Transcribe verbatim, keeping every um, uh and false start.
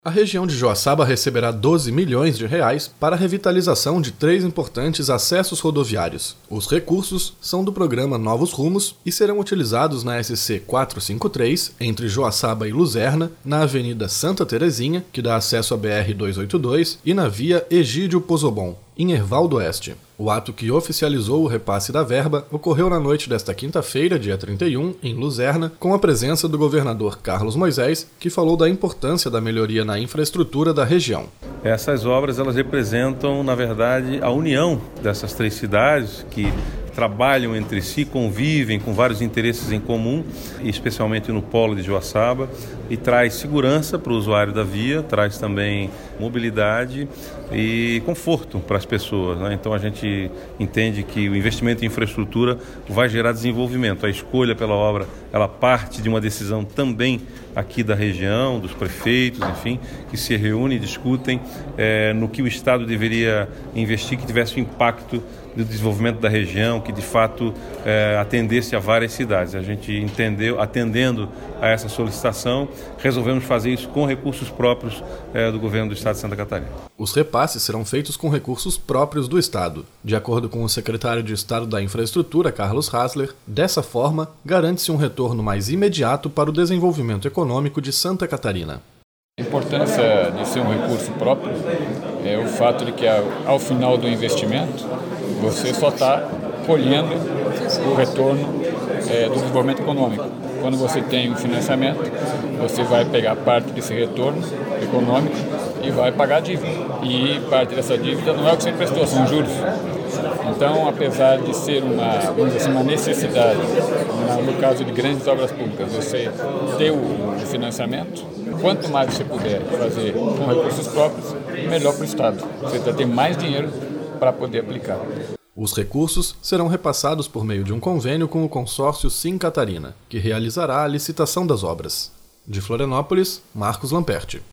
A região de Joaçaba receberá doze milhões de reais para a revitalização de três importantes acessos rodoviários. Os recursos são do programa Novos Rumos e serão utilizados na S C quatrocentos e cinquenta e três, entre Joaçaba e Luzerna, na Avenida Santa Terezinha, que dá acesso à B R duzentos e oitenta e dois, e na Via Egídio Pozobon, em Herval do Oeste. O ato que oficializou o repasse da verba ocorreu na noite desta quinta-feira, dia trinta e um, em Luzerna, com a presença do governador Carlos Moisés, que falou da importância da melhoria na infraestrutura da região. Essas obras elas representam, na verdade, a união dessas três cidades que trabalham entre si, convivem com vários interesses em comum, especialmente no polo de Joaçaba, e traz segurança para o usuário da via, traz também mobilidade e conforto para as pessoas, né? Então a gente entende que o investimento em infraestrutura vai gerar desenvolvimento. A escolha pela obra, ela parte de uma decisão também aqui da região, dos prefeitos, enfim, que se reúnem e discutem é, no que o Estado deveria investir que tivesse um impacto do desenvolvimento da região, que de fato é, atendesse a várias cidades. A gente entendeu, atendendo a essa solicitação, resolvemos fazer isso com recursos próprios é, do governo do Estado de Santa Catarina. Os repasses serão feitos com recursos próprios do Estado. De acordo com o secretário de Estado da Infraestrutura, Carlos Hasler, dessa forma, garante-se um retorno mais imediato para o desenvolvimento econômico de Santa Catarina. A importância de ser um recurso próprio é o fato de que, ao final do investimento, você só está colhendo o retorno é, do desenvolvimento econômico. Quando você tem um financiamento, você vai pegar parte desse retorno econômico e vai pagar a dívida. E parte dessa dívida não é o que você emprestou, são juros. Então, apesar de ser uma, vamos dizer assim, uma necessidade, no caso de grandes obras públicas, você ter o financiamento, quanto mais você puder fazer com recursos próprios, melhor para o Estado. Você vai ter mais dinheiro para poder aplicar. Os recursos serão repassados por meio de um convênio com o consórcio Sim Catarina, que realizará a licitação das obras. De Florianópolis, Marcos Lamperti.